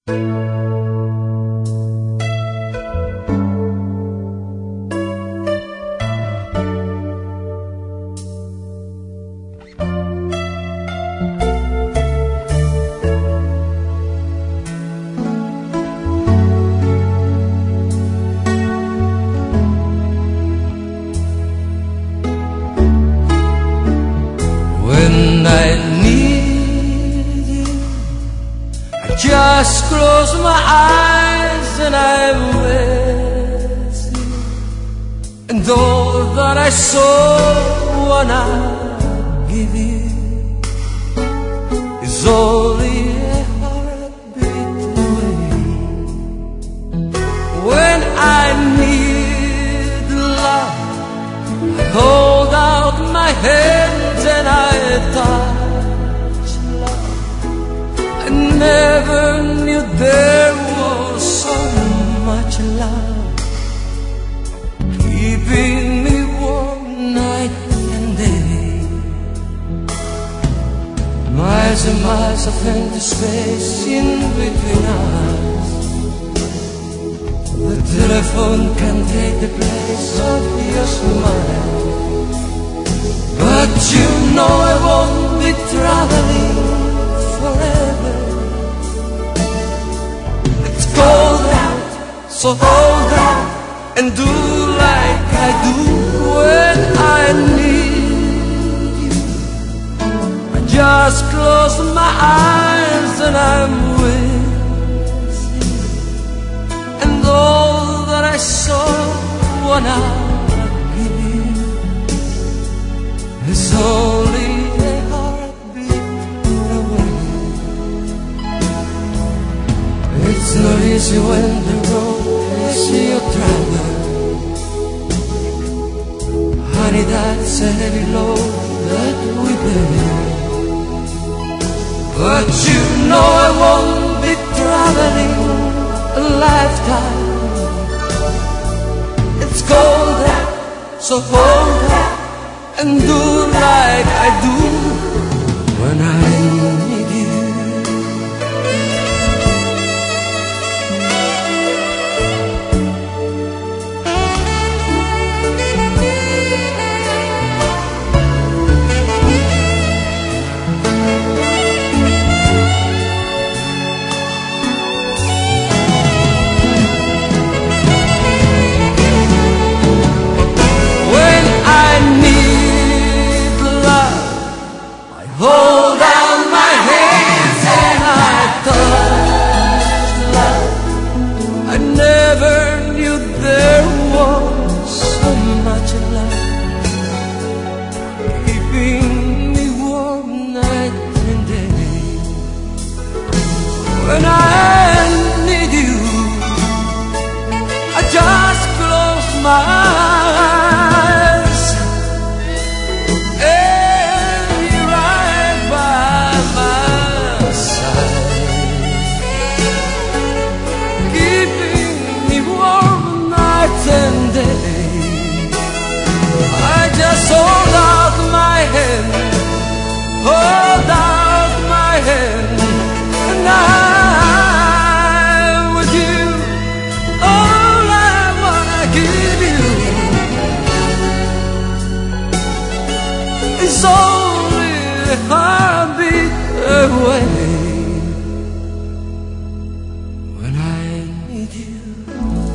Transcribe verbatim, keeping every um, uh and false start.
When I need you, I just close my eyes and I'm with you. And all that I so wanna give you is only a heartbeat away. When I need love, I hold out my hands and I touch love. I never knew there was so much love, keeping me warm night and day. Miles and miles of empty space in between us. The telephone can take the place of your smile, but you know I won't be traveling forever. It's cold out, so hold out and do like I do when I need you. I just close my eyes and I'm with you. And all that I so wanna give you is only a heartbeat away. It's not easy when the road is your driver. Honey, that's a heavy load that we bear. But you know I won't be traveling a lifetime. It's cold out, so hold out and do like I do when I need you. When I need love, I hold out my hands and I touch love. I never knew there was so much love, keeping me warm night and day. When I need you, I just close my eyes and you're right by my side, keeping me warm night and day. I just hold out my hand, hold out my hand, and I'm with you. All I wanna give you is only a heartbeat away when I need you.